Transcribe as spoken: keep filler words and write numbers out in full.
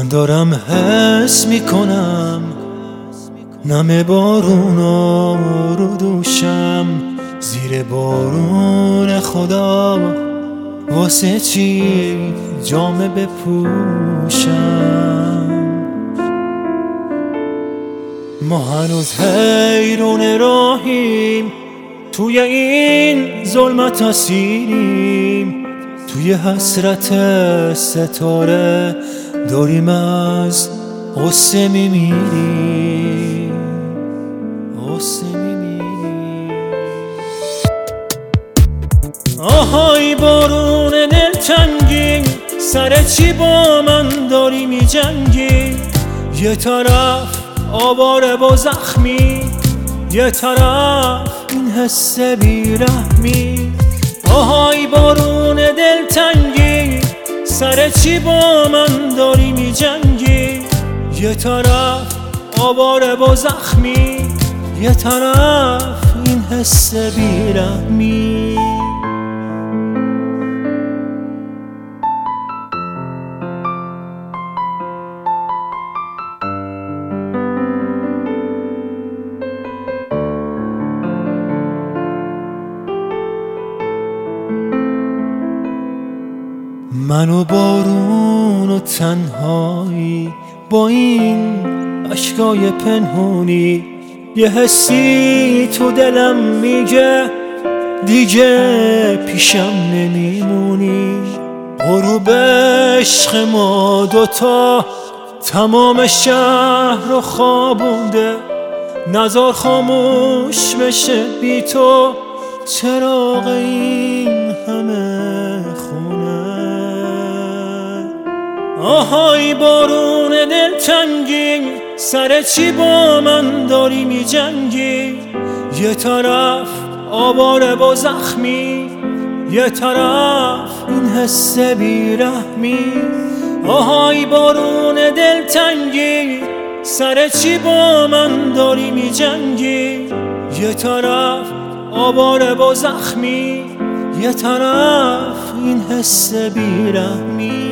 من دارم حس میکنم نم بارونو رو دوشم، زیر بارون خدا واسه چی جامه بپوشم. ما هنوز حیرون راهیم، توی این ظلمت اسیریم، توی حسرت ستاره داریم از غصه میمیریم، غصه میمیریم. آهای بارون دلتنگی، سر چی با من داری میجنگی؟ یه طرف آواره با زخمی، یه طرف این حس بیرحمی. آهای بارون دلتنگی، سر چی با من داری میجنگی؟ یه طرف آواره با زخمی، یه طرف این حس بیرحمی. من و بارون و تنهایی با این اشکای پنهونی، یه حسی تو دلم میگه دیگه پیشم نمیمونی. غروب عشق ما دوتا تمام شهر رو خوابونده، نزار خاموش بشه بی تو چراغ این همه خونه. آهای بارون دلتنگی، سر چی با من داری میجنگی؟ یه طرف آواره با زخمی، یه طرف این حس بیرحمی. آهای بارون دلتنگی، سر چی با من داری میجنگی؟ یه طرف آواره با زخمی، یه طرف این حس بیرحمی.